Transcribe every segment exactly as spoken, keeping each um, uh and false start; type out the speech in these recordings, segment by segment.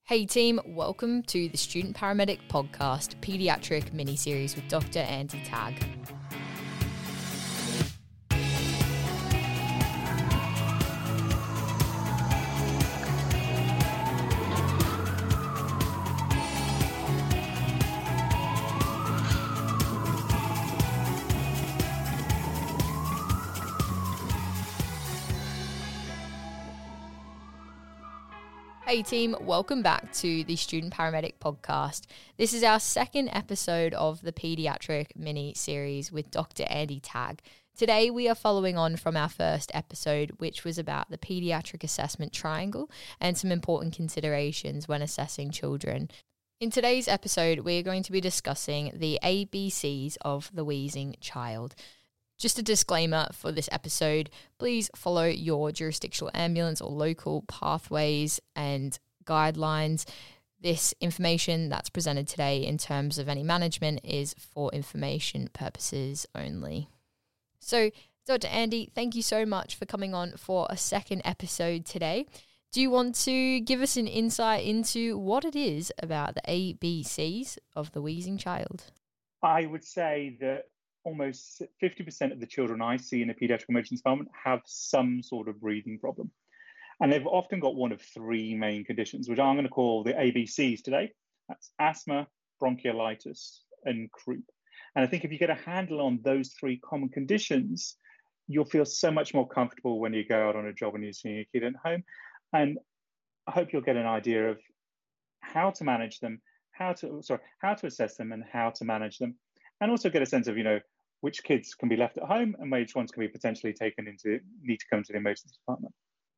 Hey team, welcome to the Student Paramedic Podcast Pediatric Mini-Series with Doctor Andy Tagg. Hey team, welcome back to the Student Paramedic Podcast. This is our second episode of the Pediatric Mini-Series with Doctor Andy Tagg. Today we are following on from our first episode, which was about the Pediatric Assessment Triangle and some important considerations when assessing children. In today's episode, we are going to be discussing the A B Cs of the wheezing child. Just a disclaimer for this episode, please follow your jurisdictional ambulance or local pathways and guidelines. This information that's presented today in terms of any management is for information purposes only. So, Doctor Andy, thank you so much for coming on for a second episode today. Do you want to give us an insight into what it is about the A B Cs of the wheezing child? I would say that almost fifty percent of the children I see in a paediatric emergency department have some sort of breathing problem. And they've often got one of three main conditions, which I'm going to call the A B Cs today. That's asthma, bronchiolitis, and croup. And I think if you get a handle on those three common conditions, you'll feel so much more comfortable when you go out on a job and you're seeing a kid at home. And I hope you'll get an idea of how to manage them, how to, sorry, how to assess them and how to manage them. And also get a sense of, you know, which kids can be left at home and which ones can be potentially taken into, need to come to the emergency department.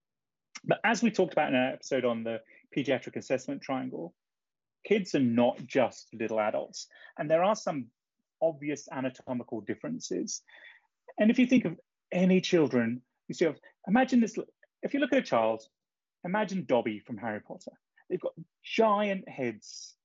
But as we talked about in our episode on the pediatric assessment triangle, kids are not just little adults. And there are some obvious anatomical differences. And if you think of any children, you see, imagine this, if you look at a child, imagine Dobby from Harry Potter. They've got giant heads.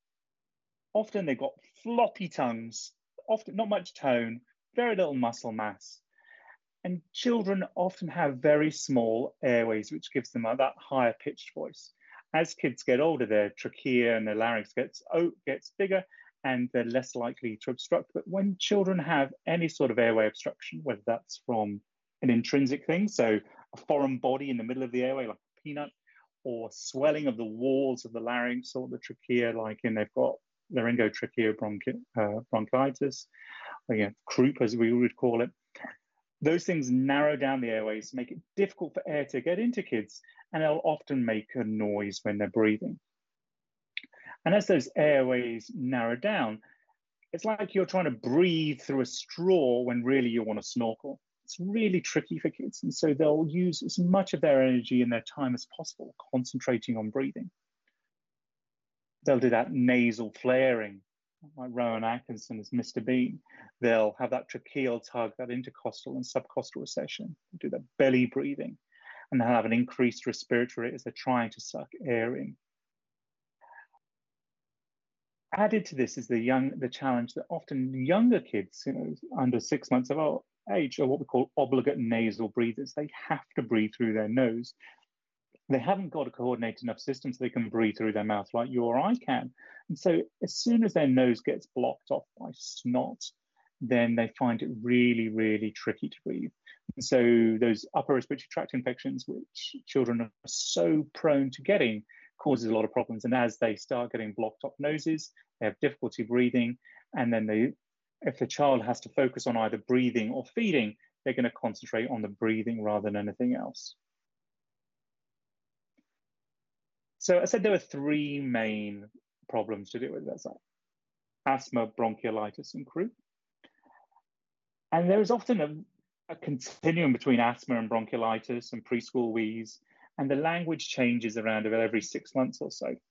Often they've got floppy tongues, often not much tone, very little muscle mass. And children often have very small airways, which gives them that higher pitched voice. As kids get older, their trachea and their larynx gets, oh, gets bigger and they're less likely to obstruct. But when children have any sort of airway obstruction, whether that's from an intrinsic thing, so a foreign body in the middle of the airway, like a peanut, or swelling of the walls of the larynx or the trachea, like in they've got laryngotracheal bronchi- uh, bronchitis, or, you know, croup as we would call it. Those things narrow down the airways, make it difficult for air to get into kids, and they'll often make a noise when they're breathing. And as those airways narrow down, it's like you're trying to breathe through a straw when really you want to snorkel. It's really tricky for kids, and so they'll use as much of their energy and their time as possible concentrating on breathing. They'll do that nasal flaring, like Rowan Atkinson as Mister Bean. They'll have that tracheal tug, that intercostal and subcostal recession. They'll do that belly breathing, and they'll have an increased respiratory rate as they're trying to suck air in. Added to this is the young, the challenge that often younger kids, you know, under six months of age, are what we call obligate nasal breathers. They have to breathe through their nose. They haven't got a coordinated enough system so they can breathe through their mouth like you or I can. And so as soon as their nose gets blocked off by snot, then they find it really, really tricky to breathe. And so those upper respiratory tract infections, which children are so prone to getting, causes a lot of problems. And as they start getting blocked up noses, they have difficulty breathing. And then they, if the child has to focus on either breathing or feeding, they're going to concentrate on the breathing rather than anything else. So I said there were three main problems to deal with. That's like asthma, bronchiolitis, and croup. And there is often a, a continuum between asthma and bronchiolitis and preschool wheeze, and the language changes around about every six months or so.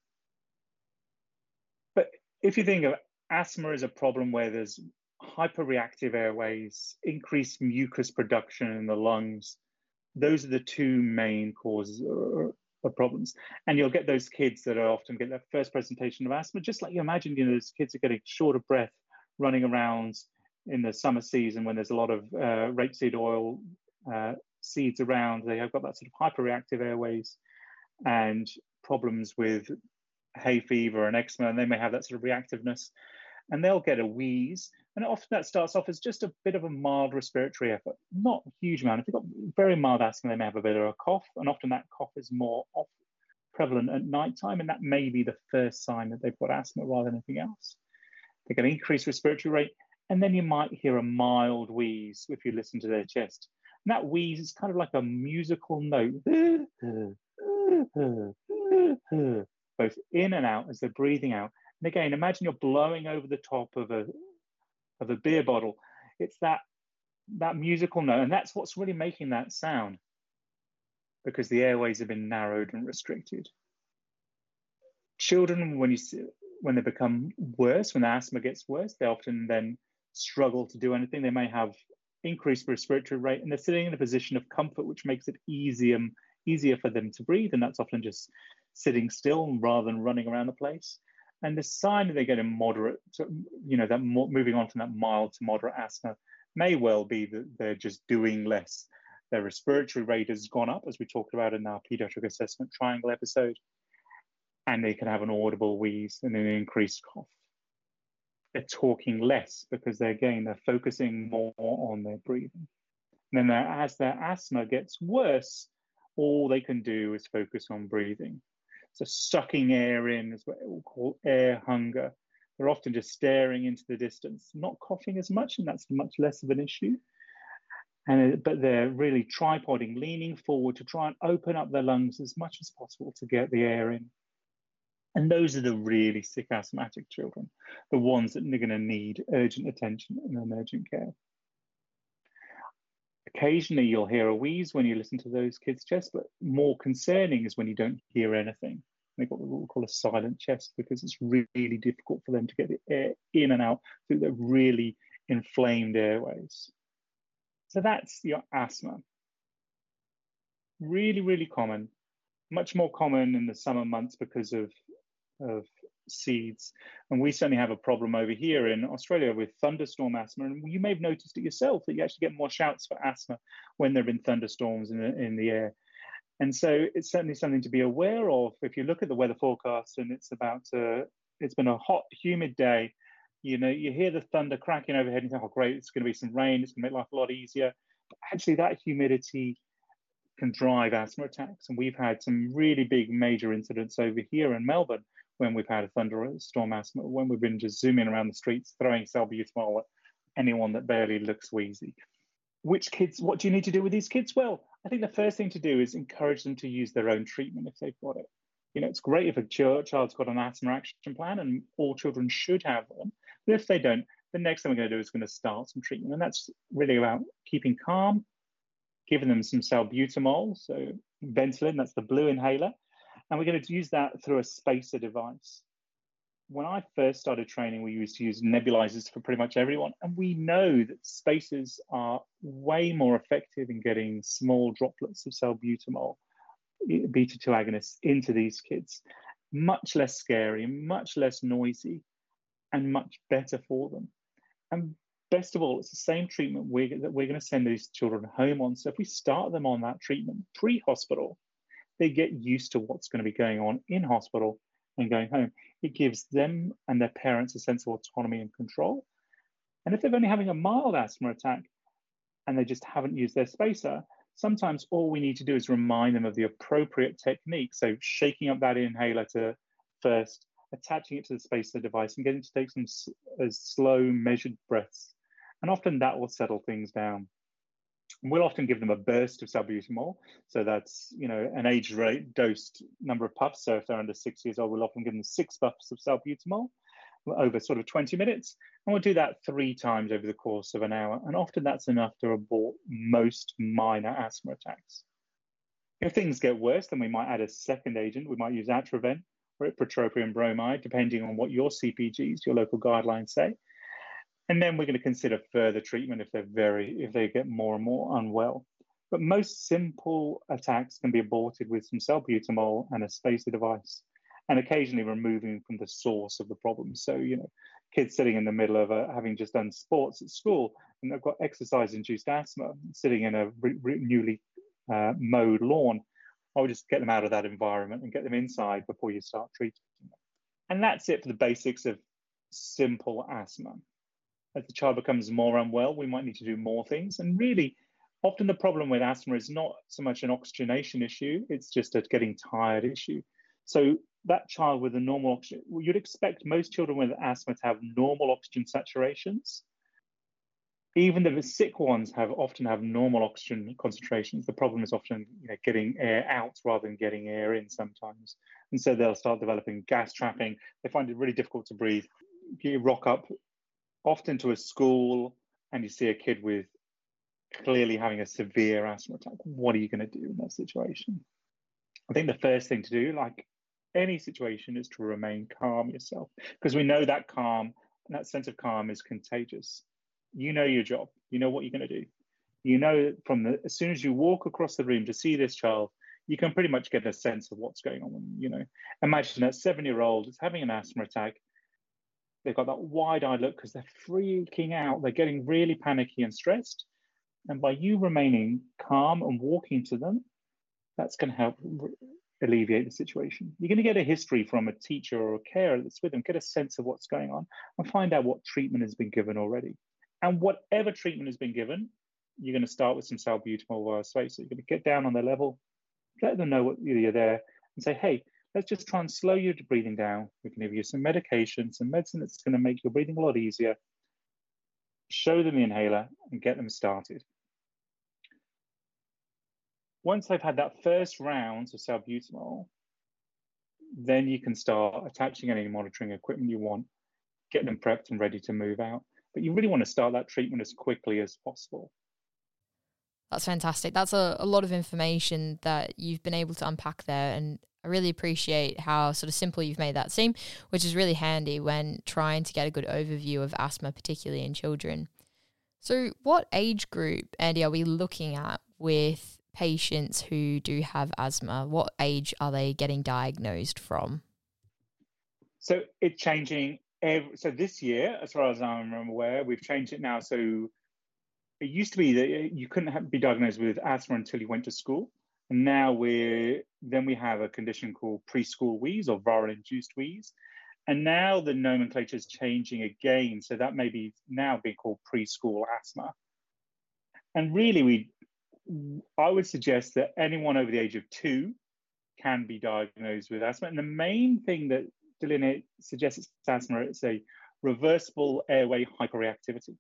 But if you think of asthma as a problem where there's hyperreactive airways, increased mucus production in the lungs, those are the two main causes of problems. And you'll get those kids that are often get their first presentation of asthma, just like you imagine, you know, those kids are getting short of breath, running around in the summer season when there's a lot of uh, rapeseed oil uh, seeds around. They have got that sort of hyperreactive airways and problems with hay fever and eczema, and they may have that sort of reactiveness, and they'll get a wheeze. And often that starts off as just a bit of a mild respiratory effort, not a huge amount. If you've got very mild asthma, they may have a bit of a cough, and often that cough is more off prevalent at nighttime, and that may be the first sign that they've got asthma rather than anything else. They get an increased respiratory rate, and then you might hear a mild wheeze if you listen to their chest. And that wheeze is kind of like a musical note, both in and out as they're breathing out. And again, imagine you're blowing over the top of a of a beer bottle. It's that that musical note, and that's what's really making that sound, because the airways have been narrowed and restricted. Children, when you see, when they become worse, when the asthma gets worse, they often then struggle to do anything. They may have increased respiratory rate, and they're sitting in a position of comfort, which makes it easier easier for them to breathe, and that's often just sitting still rather than running around the place. And the sign that they get in moderate, you know, that moving on from that mild to moderate asthma may well be that they're just doing less. Their respiratory rate has gone up, as we talked about in our pediatric assessment triangle episode, and they can have an audible wheeze and an increased cough. They're talking less because they're, again, they're focusing more on their breathing. And then as their asthma gets worse, all they can do is focus on breathing. So sucking air in is what we'll call air hunger. They're often just staring into the distance, not coughing as much, and that's much less of an issue. And, but they're really tripoding, leaning forward to try and open up their lungs as much as possible to get the air in. And those are the really sick asthmatic children, the ones that are going to need urgent attention and urgent care. Occasionally you'll hear a wheeze when you listen to those kids' chests, but more concerning is when you don't hear anything. They've got what we call a silent chest, because it's really difficult for them to get the air in and out through the really inflamed airways. So that's your asthma. Really, really common, much more common in the summer months because of, of seeds. And we certainly have a problem over here in Australia with thunderstorm asthma. And you may have noticed it yourself that you actually get more shouts for asthma when there have been thunderstorms in the, in the air. And so it's certainly something to be aware of. If you look at the weather forecast and it's about to, it's been a hot, humid day, you know, you hear the thunder cracking overhead and you think, oh, great, it's going to be some rain, it's going to make life a lot easier. But actually, that humidity can drive asthma attacks. And we've had some really big major incidents over here in Melbourne when we've had a thunderstorm asthma, when we've been just zooming around the streets, throwing salbutamol at anyone that barely looks wheezy. Which kids, what do you need to do with these kids? Well, I think the first thing to do is encourage them to use their own treatment if they've got it. You know, it's great if a child's got an asthma action plan, and all children should have one. But if they don't, the next thing we're going to do is going to start some treatment. And that's really about keeping calm, giving them some salbutamol, so Ventolin, that's the blue inhaler. And we're going to use that through a spacer device. When I first started training, we used to use nebulizers for pretty much everyone. And we know that spacers are way more effective in getting small droplets of salbutamol, beta two agonists, into these kids. Much less scary, much less noisy, and much better for them. And best of all, it's the same treatment we're, that we're going to send these children home on. So if we start them on that treatment pre-hospital, they get used to what's going to be going on in hospital and going home. It gives them and their parents a sense of autonomy and control. And if they're only having a mild asthma attack and they just haven't used their spacer, sometimes all we need to do is remind them of the appropriate technique. So shaking up that inhaler to first, attaching it to the spacer device and getting to take some as slow, measured breaths. And often that will settle things down. We'll often give them a burst of salbutamol. So that's, you know, an age rate dosed number of puffs. So if they're under six years old, we'll often give them six puffs of salbutamol over sort of twenty minutes. And we'll do that three times over the course of an hour. And often that's enough to abort most minor asthma attacks. If things get worse, then we might add a second agent. We might use Atrovent or ipratropium bromide, depending on what your C P Gs, your local guidelines say. And then we're going to consider further treatment if they're very, if they get more and more unwell. But most simple attacks can be aborted with some salbutamol and a spacer device, and occasionally removing from the source of the problem. So, you know, kids sitting in the middle of a, having just done sports at school and they've got exercise-induced asthma, sitting in a re- re- newly uh, mowed lawn, I would just get them out of that environment and get them inside before you start treating them. And that's it for the basics of simple asthma. As the child becomes more unwell, we might need to do more things. And really, often the problem with asthma is not so much an oxygenation issue, it's just a getting tired issue. So that child with a normal oxygen, you'd expect most children with asthma to have normal oxygen saturations. Even the sick ones have often have normal oxygen concentrations. The problem is often, you know, getting air out rather than getting air in sometimes. And so they'll start developing gas trapping. They find it really difficult to breathe. You rock up often to a school and you see a kid with clearly having a severe asthma attack. What are you going to do in that situation? I think the first thing to do, like any situation, is to remain calm yourself, because we know that calm, that sense of calm is contagious. You know your job. You know what you're going to do. You know from the as soon as you walk across the room to see this child, you can pretty much get a sense of what's going on. You know, imagine that seven-year-old is having an asthma attack. They've got that wide-eyed look because they're freaking out. They're getting really panicky and stressed. And by you remaining calm and walking to them, that's going to help alleviate the situation. You're going to get a history from a teacher or a carer that's with them, get a sense of what's going on, and find out what treatment has been given already. And whatever treatment has been given, you're going to start with some salbutamol via space. So you're going to get down on their level, let them know what you're there, and say, hey, let's just try and slow your breathing down. We can give you some medication, some medicine that's going to make your breathing a lot easier. Show them the inhaler and get them started. Once they've had that first round of salbutamol, then you can start attaching any monitoring equipment you want, get them prepped and ready to move out. But you really want to start that treatment as quickly as possible. That's fantastic. That's a, a lot of information that you've been able to unpack there, and I really appreciate how sort of simple you've made that seem, which is really handy when trying to get a good overview of asthma, particularly in children. So what age group, Andy, are we looking at with patients who do have asthma? What age are they getting diagnosed from? So it's changing. Every, so this year, as far as I'm aware, we've changed it now. So it used to be that you couldn't have, be diagnosed with asthma until you went to school. And now we're, then we have a condition called preschool wheeze or viral-induced wheeze. And now the nomenclature is changing again. So that may be now being called preschool asthma. And really, we, I would suggest that anyone over the age of two can be diagnosed with asthma. And the main thing that delineate suggests it's asthma, it's a reversible airway hyperreactivity,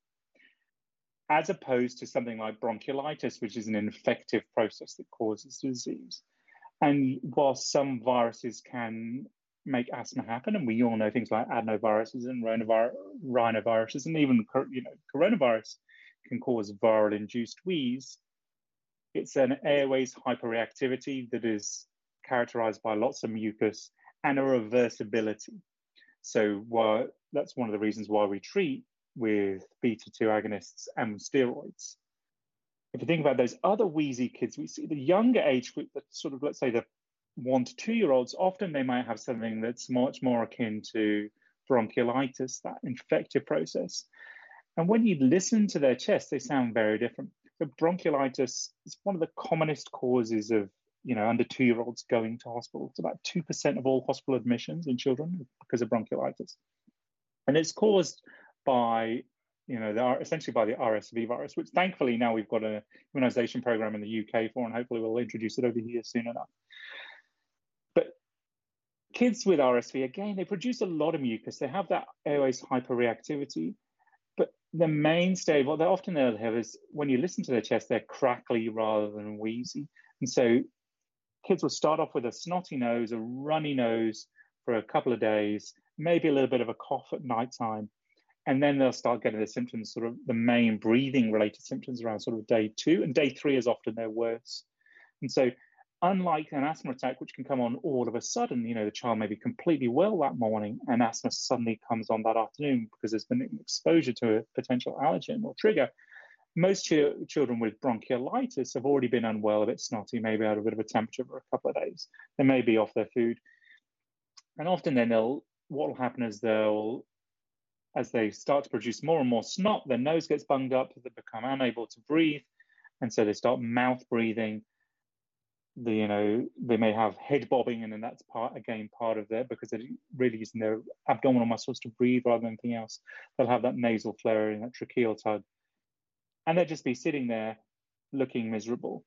as opposed to something like bronchiolitis, which is an infective process that causes disease. And while some viruses can make asthma happen, and we all know things like adenoviruses and rhinovir- rhinoviruses, and even you know coronavirus can cause viral-induced wheeze, it's an airways hyperreactivity that is characterized by lots of mucus and a reversibility. So while, that's one of the reasons why we treat with beta two agonists and steroids. If you think about those other wheezy kids, we see the younger age group, that sort of, let's say the one to two year olds, often they might have something that's much more akin to bronchiolitis, that infective process. And when you listen to their chest, they sound very different. So bronchiolitis is one of the commonest causes of, you know, under two year olds going to hospital. It's about two percent of all hospital admissions in children because of bronchiolitis. And it's caused by, you know, the, essentially by the R S V virus, which thankfully now we've got an immunization program in the U K for, and hopefully we'll introduce it over here soon enough. But kids with R S V, again, they produce a lot of mucus. They have that airways hyperreactivity. But the mainstay, what they often they'll have is when you listen to their chest, they're crackly rather than wheezy. And so kids will start off with a snotty nose, a runny nose for a couple of days, maybe a little bit of a cough at nighttime. And then they'll start getting the symptoms, sort of the main breathing related symptoms around sort of day two. And day three is often their worst. And so unlike an asthma attack, which can come on all of a sudden, you know, the child may be completely well that morning and asthma suddenly comes on that afternoon because there's been exposure to a potential allergen or trigger. Most ch- children with bronchiolitis have already been unwell, a bit snotty, maybe had a bit of a temperature for a couple of days. They may be off their food. And often then they'll, what will happen is they'll, as they start to produce more and more snot, their nose gets bunged up, they become unable to breathe. And so they start mouth breathing. the you know they may have head bobbing, and then that's part again part of that because they're really using their abdominal muscles to breathe rather than anything else. They'll have that nasal flaring, that tracheal tug, and they'll just be sitting there looking miserable.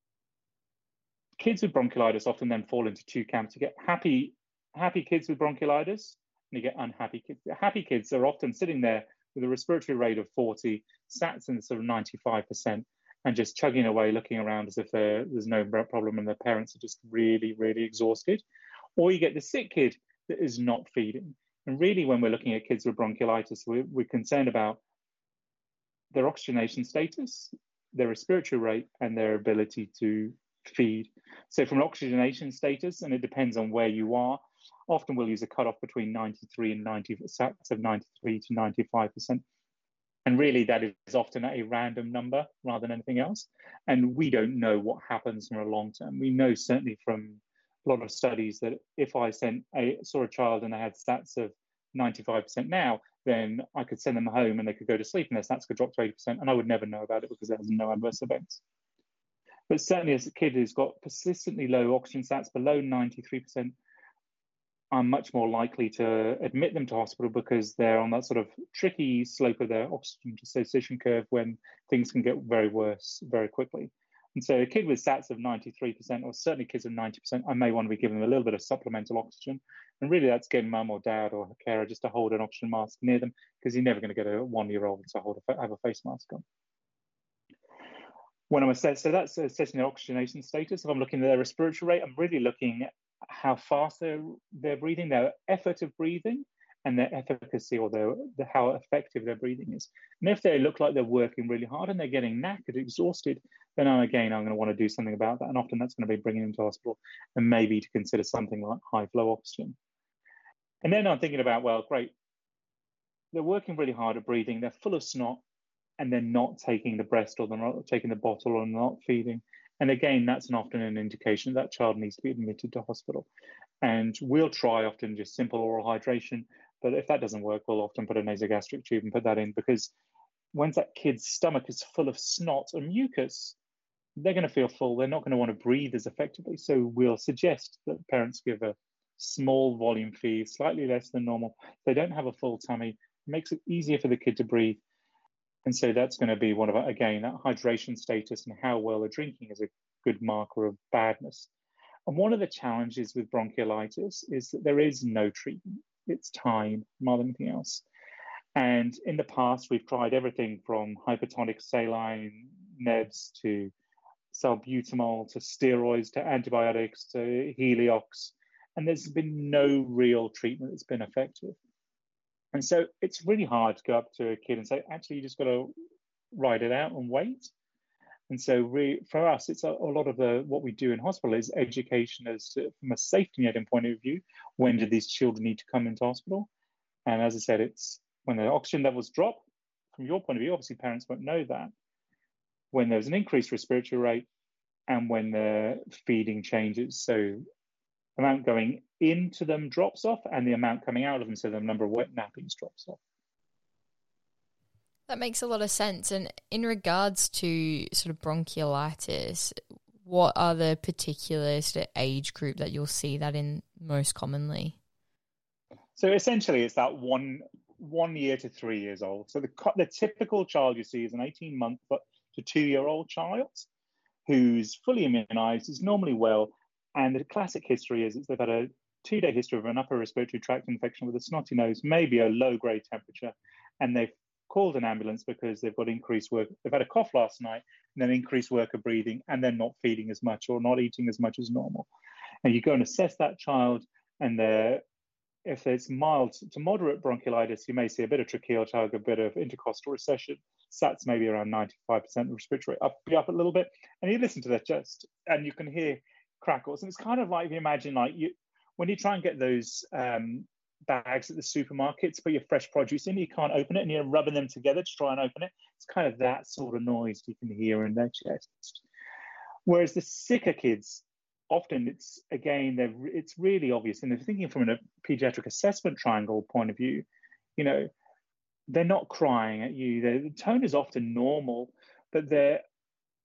Kids with bronchiolitis often then fall into two camps. You get happy happy kids with bronchiolitis, and you get unhappy kids. The happy kids are often sitting there with a respiratory rate of forty, sats in sort of ninety-five percent, and just chugging away, looking around as if there's no problem and their parents are just really, really exhausted. Or you get the sick kid that is not feeding. And really, when we're looking at kids with bronchiolitis, we're, we're concerned about their oxygenation status, their respiratory rate, and their ability to feed. So from an oxygenation status, and it depends on where you are, often we'll use a cutoff between ninety-three and ninety, sats of ninety-three to ninety-five percent. And really, that is often a random number rather than anything else. And we don't know what happens from a long term. We know certainly from a lot of studies that if I sent a, saw a child and they had stats of ninety-five percent now, then I could send them home and they could go to sleep and their stats could drop to eighty percent, and I would never know about it because there was no adverse events. But certainly as a kid who's got persistently low oxygen stats below ninety-three percent, I'm much more likely to admit them to hospital because they're on that sort of tricky slope of their oxygen dissociation curve when things can get very worse very quickly. And so a kid with sats of ninety-three percent, or certainly kids of ninety percent, I may want to be giving them a little bit of supplemental oxygen. And really that's getting mum or dad or a carer just to hold an oxygen mask near them, because you're never going to get a one-year-old to hold a, have a face mask on. When I'm assessing, so that's assessing their oxygenation status. If I'm looking at their respiratory rate, I'm really looking at how fast they're, they're breathing, their effort of breathing, and their efficacy, or their, the, how effective their breathing is. And if they look like they're working really hard and they're getting knackered, exhausted, then I'm, again, I'm going to want to do something about that. And often that's going to be bringing them to hospital and maybe to consider something like high flow oxygen. And then I'm thinking about, well, great, they're working really hard at breathing, they're full of snot, and they're not taking the breast, or they're not taking the bottle, or not feeding. And again, that's an often an indication that child needs to be admitted to hospital. And we'll try often just simple oral hydration, but if that doesn't work, we'll often put a nasogastric tube and put that in, because once that kid's stomach is full of snot and mucus, they're going to feel full. They're not going to want to breathe as effectively. So we'll suggest that parents give a small volume feed, slightly less than normal. They don't have a full tummy. It makes it easier for the kid to breathe. And so that's going to be one of, again, that hydration status and how well they're drinking is a good marker of badness. And one of the challenges with bronchiolitis is that there is no treatment. It's time more than anything else. And in the past, we've tried everything from hypertonic saline nebs to salbutamol to steroids to antibiotics to Heliox. And there's been no real treatment that's been effective. And so it's really hard to go up to a kid and say, actually, you just got to ride it out and wait. And so we, for us, it's a, a lot of the, what we do in hospital is education as to, from a safety net point of view, when do these children need to come into hospital? And as I said, it's when the oxygen levels drop, from your point of view, obviously parents won't know that, when there's an increased respiratory rate, and when the feeding changes. So the amount going into them drops off and the amount coming out of them, so the number of wet nappies drops off. That makes a lot of sense. And in regards to sort of bronchiolitis, what are the particular sort of age group that you'll see that in most commonly? So essentially it's that one one year to three years old. So the, the typical child you see is an eighteen month to two year old child who's fully immunized, is normally well. And the classic history is they've had a two-day history of an upper respiratory tract infection with a snotty nose, maybe a low-grade temperature, and they've called an ambulance because they've got increased work. They've had a cough last night, and then increased work of breathing, and then not feeding as much or not eating as much as normal. And you go and assess that child, and if it's mild to moderate bronchiolitis, you may see a bit of tracheal tug, a bit of intercostal recession. Sats maybe around ninety-five percent, respiratory up, be up a little bit, and you listen to their chest, and you can hear crackles. And it's kind of like, if you imagine, like you when you try and get those um, bags at the supermarkets, put your fresh produce in, you can't open it, and you're rubbing them together to try and open it. It's kind of that sort of noise you can hear in their chest. Whereas the sicker kids, often it's, again, they're, it's really obvious. And they're thinking from a pediatric assessment triangle point of view, you know, they're not crying at you. They're, the tone is often normal, but they're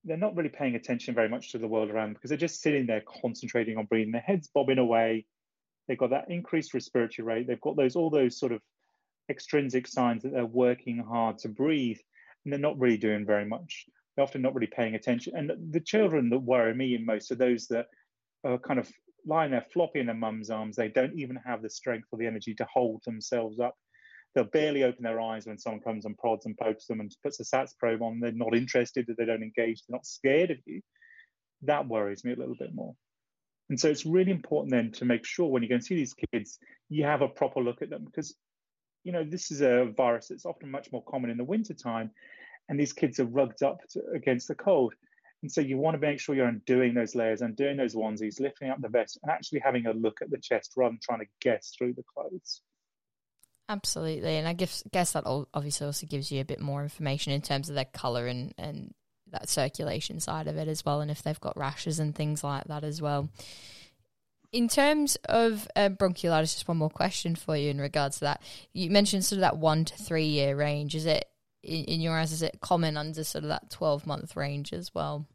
they're not really paying attention very much to the world around them because they're just sitting there concentrating on breathing. Their head's bobbing away. They've got that increased respiratory rate. They've got those all those sort of extrinsic signs that they're working hard to breathe, and they're not really doing very much. They're often not really paying attention. And the children that worry me most are those that are kind of lying there floppy in their mum's arms. They don't even have the strength or the energy to hold themselves up. They'll barely open their eyes when someone comes and prods and pokes them and puts a SATS probe on. They're not interested, they don't engage, they're not scared of you. That worries me a little bit more. And so it's really important then to make sure when you go and see these kids, you have a proper look at them, because, you know, this is a virus that's often much more common in the wintertime, and these kids are rugged up to, against the cold. And so you want to make sure you're undoing those layers, undoing those onesies, lifting up the vest, and actually having a look at the chest rather than trying to guess through the clothes. Absolutely. And I guess, guess that obviously also gives you a bit more information in terms of their colour and, and that circulation side of it as well, and if they've got rashes and things like that as well. In terms of uh, bronchiolitis, just one more question for you in regards to that. You mentioned sort of that one to three year range. Is it, in, in your eyes, is it common under sort of that twelve month range as well?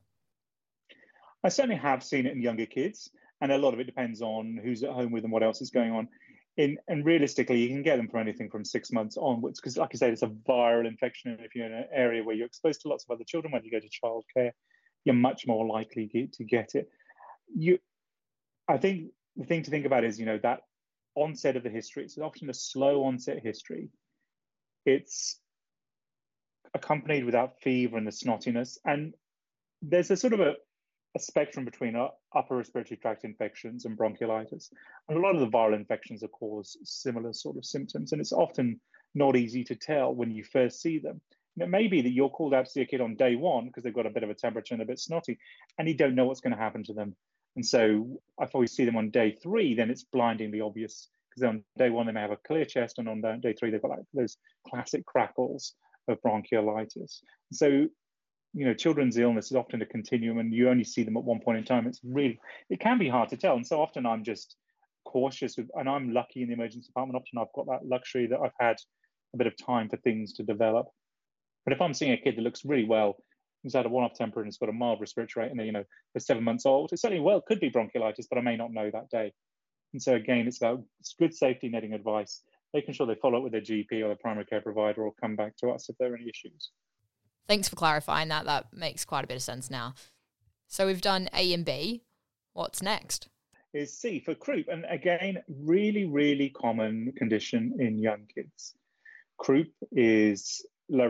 I certainly have seen it in younger kids, and a lot of it depends on who's at home with them, what else is going on. In, and realistically, you can get them for anything from six months onwards, because, like I said, it's a viral infection. And if you're in an area where you're exposed to lots of other children, when you go to childcare, you're much more likely get, to get it. You, I think the thing to think about is, you know, that onset of the history. It's often a slow onset history. It's accompanied without fever and the snottiness, and there's a sort of a a spectrum between upper respiratory tract infections and bronchiolitis. And a lot of the viral infections will cause similar sort of symptoms. And it's often not easy to tell when you first see them. And it may be that you're called out to see a kid on day one because they've got a bit of a temperature and a bit snotty, and you don't know what's going to happen to them. And so if we see them on day three, then it's blindingly obvious, because on day one, they may have a clear chest, and on day three, they've got like those classic crackles of bronchiolitis. So, you know, children's illness is often a continuum, and you only see them at one point in time. It's really, it can be hard to tell. And so often I'm just cautious with, and I'm lucky in the emergency department. Often I've got that luxury that I've had a bit of time for things to develop. But if I'm seeing a kid that looks really well, who's had a one-off temper and has got a mild respiratory rate, and they're, you know, they're seven months old, it certainly well could be bronchiolitis, but I may not know that day. And so again, it's about good safety netting advice, making sure they follow up with their G P or their primary care provider, or come back to us if there are any issues. Thanks for clarifying that. That makes quite a bit of sense now. So we've done A and B. What's next? Is C for croup. And again, really, really common condition in young kids. Croup is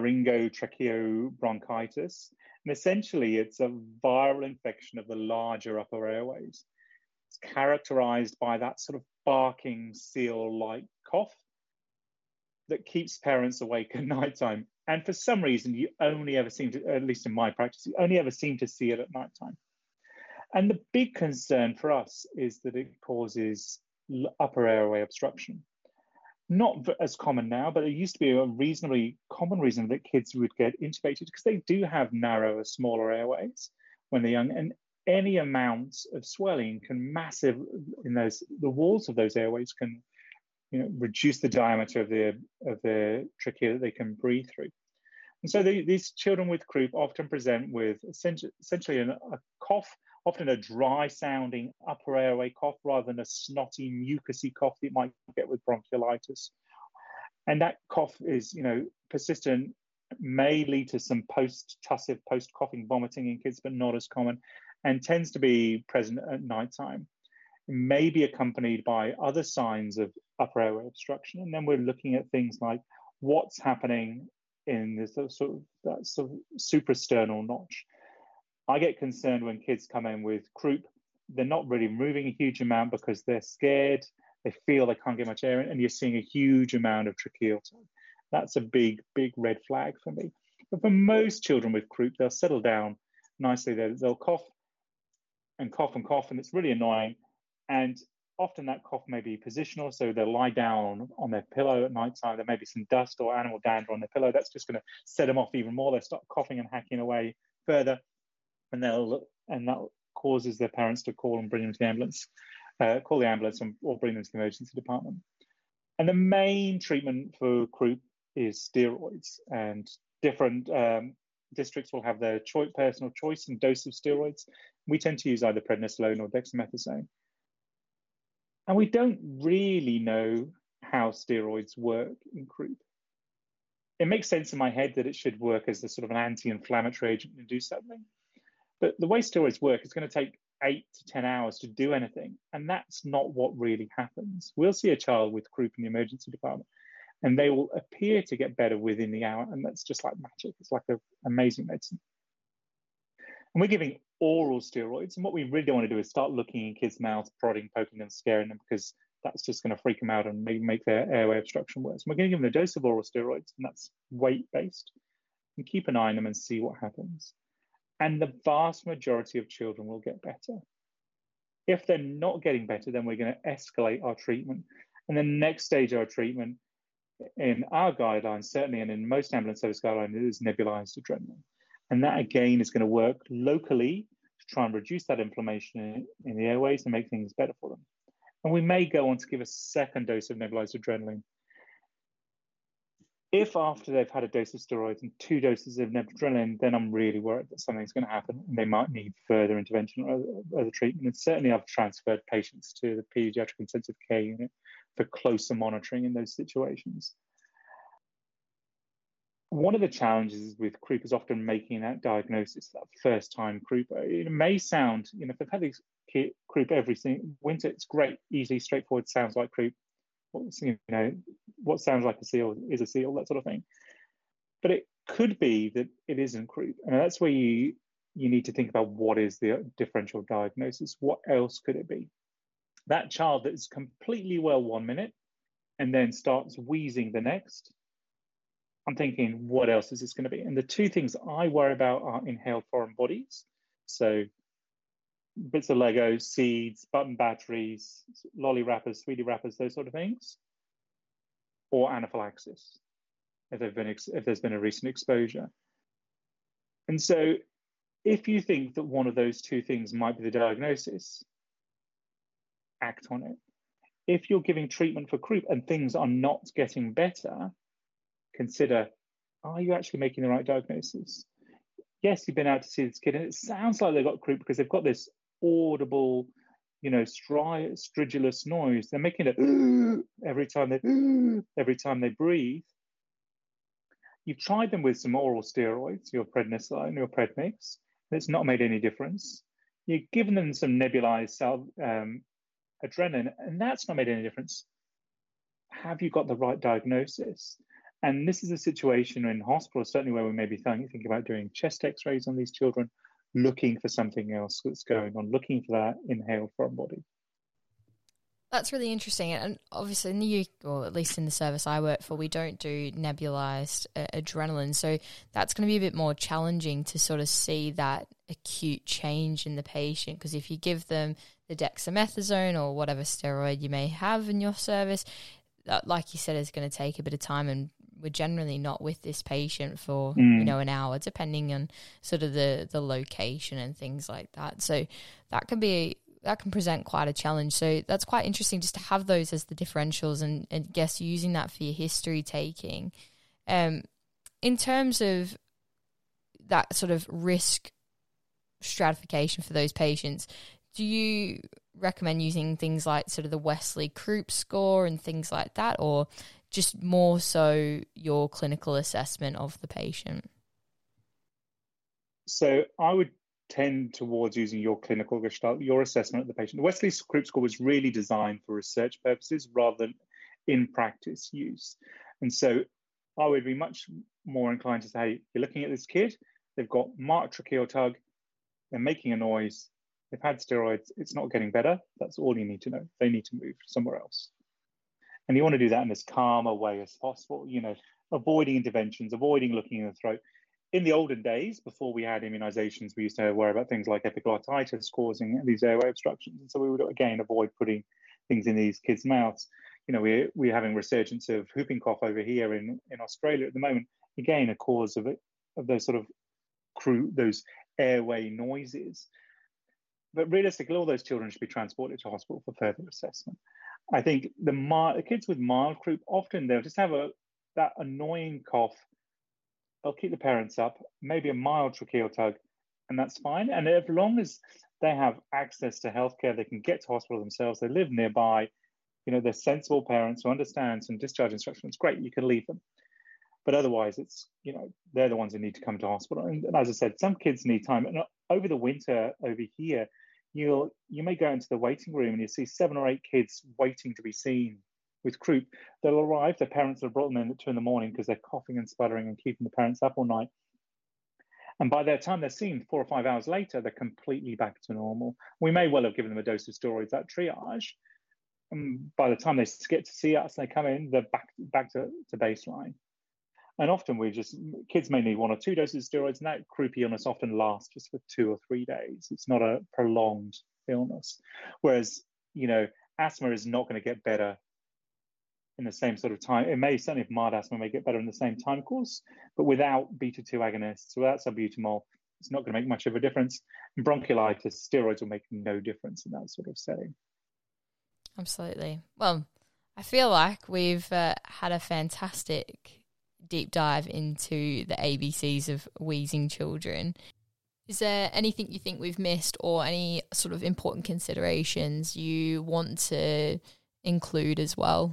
laryngotracheobronchitis. And essentially, it's a viral infection of the larger upper airways. It's characterized by that sort of barking seal-like cough that keeps parents awake at nighttime. And for some reason, you only ever seem to, at least in my practice, you only ever seem to see it at nighttime. And the big concern for us is that it causes upper airway obstruction. Not as common now, but it used to be a reasonably common reason that kids would get intubated, because they do have narrower, smaller airways when they're young. And any amount of swelling can massive in those, the walls of those airways can, you know, reduce the diameter of the of the trachea that they can breathe through. And so the, these children with croup often present with essentially, essentially an, a cough, often a dry-sounding upper airway cough rather than a snotty, mucousy cough that you might get with bronchiolitis. And that cough is, you know, persistent, may lead to some post-tussive, post-coughing vomiting in kids, but not as common, and tends to be present at nighttime. It may be accompanied by other signs of upper airway obstruction. And then we're looking at things like what's happening in this sort of, that sort of suprasternal notch. I get concerned when kids come in with croup. They're not really moving a huge amount because they're scared. They feel they can't get much air in, and you're seeing a huge amount of tracheal tone. That's a big, big red flag for me. But for most children with croup, they'll settle down nicely. They'll, they'll cough and cough and cough, and it's really annoying. And often that cough may be positional, so they'll lie down on their pillow at night time. There may be some dust or animal dander on their pillow. That's just going to set them off even more. They'll start coughing and hacking away further, and they'll and that causes their parents to call and bring them to the ambulance, uh, call the ambulance and, or bring them to the emergency department. And the main treatment for croup is steroids, and different um, districts will have their choice, personal choice and dose of steroids. We tend to use either prednisolone or dexamethasone. And we don't really know how steroids work in croup. It makes sense in my head that it should work as a sort of an anti-inflammatory agent and do something. But the way steroids work, it's going to take eight to ten hours to do anything. And that's not what really happens. We'll see a child with croup in the emergency department, and they will appear to get better within the hour. And that's just like magic. It's like an amazing medicine. And we're giving oral steroids. And what we really don't want to do is start looking in kids' mouths, prodding, poking them, scaring them, because that's just going to freak them out and maybe make their airway obstruction worse. We're going to give them a dose of oral steroids, and that's weight-based, and keep an eye on them and see what happens. And the vast majority of children will get better. If they're not getting better, then we're going to escalate our treatment. And the next stage of our treatment in our guidelines, certainly, and in most ambulance service guidelines, is nebulized adrenaline. And that, again, is going to work locally to try and reduce that inflammation in the airways and make things better for them. And we may go on to give a second dose of nebulized adrenaline. If after they've had a dose of steroids and two doses of adrenaline, then I'm really worried that something's going to happen and they might need further intervention or other, other treatment. And certainly I've transferred patients to the pediatric intensive care unit for closer monitoring in those situations. One of the challenges with croup is often making that diagnosis, that first time croup. It may sound, you know, if they've had this croup every single winter, it's great, easy, straightforward, sounds like croup. You know, what sounds like a seal is a seal, that sort of thing. But it could be that it isn't croup. And that's where you, you need to think about what is the differential diagnosis. What else could it be? That child that is completely well one minute and then starts wheezing the next, I'm thinking, what else is this going to be? And the two things I worry about are inhaled foreign bodies. So bits of Lego, seeds, button batteries, lolly wrappers, sweetie wrappers, those sort of things, or anaphylaxis, if, they've been if there's been a recent exposure. And so if you think that one of those two things might be the diagnosis, act on it. If you're giving treatment for croup and things are not getting better, consider, are you actually making the right diagnosis? Yes, you've been out to see this kid and it sounds like they've got croup because they've got this audible, you know, stri stridulous noise. They're making it every time they every time they breathe. You've tried them with some oral steroids, your prednisolone, your Predmix, and it's not made any difference. You've given them some nebulized um, adrenaline, and that's not made any difference. Have you got the right diagnosis? And this is a situation in hospital, certainly where we may be thinking about doing chest x-rays on these children, looking for something else that's going on, looking for that inhaled foreign body. That's really interesting. And obviously in the U K, or at least in the service I work for, we don't do nebulized uh, adrenaline. So that's going to be a bit more challenging to sort of see that acute change in the patient. Because if you give them the dexamethasone or whatever steroid you may have in your service, that, like you said, is going to take a bit of time, and we're generally not with this patient for, mm. you know, an hour, depending on sort of the, the location and things like that. So that can be, that can present quite a challenge. So that's quite interesting just to have those as the differentials, and, and I guess using that for your history taking. Um, in terms of that sort of risk stratification for those patients, do you recommend using things like sort of the Wesley Croup score and things like that, or just more so your clinical assessment of the patient? So I would tend towards using your clinical gestalt, your assessment of the patient. The Wesley Croup score was really designed for research purposes rather than in practice use. And so I would be much more inclined to say, hey, you're looking at this kid, they've got marked tracheal tug, they're making a noise, they've had steroids, it's not getting better. That's all you need to know. They need to move somewhere else. And you want to do that in as calm a way as possible, you know, avoiding interventions, avoiding looking in the throat. In the olden days, before we had immunizations, we used to worry about things like epiglottitis causing these airway obstructions. And so we would, again, avoid putting things in these kids' mouths. You know, we're, we're having resurgence of whooping cough over here in, in Australia at the moment. Again, a cause of it, of those sort of crew, those airway noises. But realistically, all those children should be transported to hospital for further assessment. I think the, mild, the kids with mild croup, often they'll just have a that annoying cough they'll keep the parents up, maybe a mild tracheal tug, and that's fine. And as long as they have access to healthcare, they can get to hospital themselves, they live nearby, you know, they're sensible parents who understand some discharge instructions, great, you can leave them. But otherwise, it's, you know, they're the ones who need to come to hospital. And, and as I said, some kids need time. And over the winter over here, you'll you may go into the waiting room and you see seven or eight kids waiting to be seen with croup. They'll arrive, their parents have brought them in at two in the morning because they're coughing and sputtering and keeping the parents up all night. And by the time they're seen four or five hours later, they're completely back to normal. We may well have given them a dose of steroids at triage. And by the time they get to see us, they come in, they're back, back to, to baseline. And often we just, kids may need one or two doses of steroids, and that croup illness often lasts just for two or three days. It's not a prolonged illness. Whereas, you know, asthma is not going to get better in the same sort of time. It may, certainly if mild asthma may get better in the same time course, but without beta two agonists, without salbutamol, it's not going to make much of a difference. In bronchiolitis, steroids will make no difference in that sort of setting. Absolutely. Well, I feel like we've uh, had a fantastic deep dive into the A B Cs of wheezing children. Is there anything you think we've missed, or any sort of important considerations you want to include as well?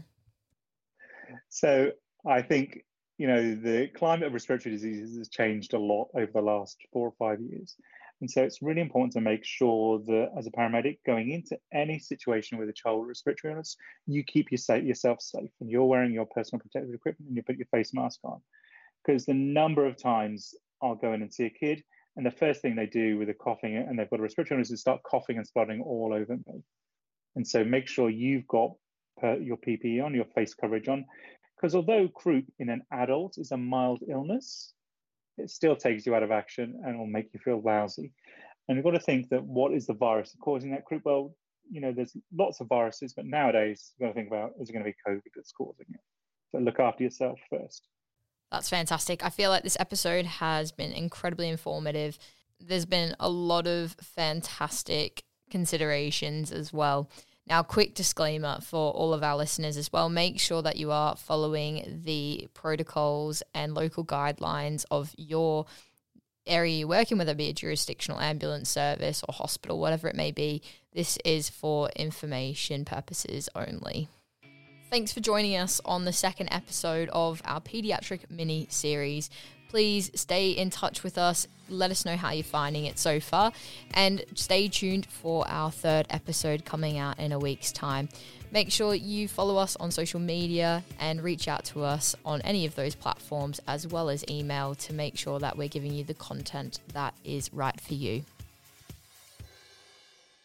So I think, you know, the climate of respiratory diseases has changed a lot over the last four or five years. And so it's really important to make sure that as a paramedic going into any situation with a child with respiratory illness, you keep your sa- yourself safe and you're wearing your personal protective equipment and you put your face mask on. Because the number of times I'll go in and see a kid and the first thing they do with a coughing and they've got a respiratory illness is start coughing and spluttering all over me. And so make sure you've got per- your P P E on, your face coverage on. Because although croup in an adult is a mild illness, it still takes you out of action and will make you feel lousy. And you've got to think that what is the virus causing that croup? Well, you know, there's lots of viruses, but nowadays you've got to think about, is it going to be COVID that's causing it? So look after yourself first. That's fantastic. I feel like this episode has been incredibly informative. There's been a lot of fantastic considerations as well. Now, quick disclaimer for all of our listeners as well. Make sure that you are following the protocols and local guidelines of your area you're working, whether it be a jurisdictional ambulance service or hospital, whatever it may be. This is for information purposes only. Thanks for joining us on the second episode of our pediatric mini series. Please stay in touch with us. Let us know how you're finding it so far. And stay tuned for our third episode coming out in a week's time. Make sure you follow us on social media and reach out to us on any of those platforms, as well as email, to make sure that we're giving you the content that is right for you.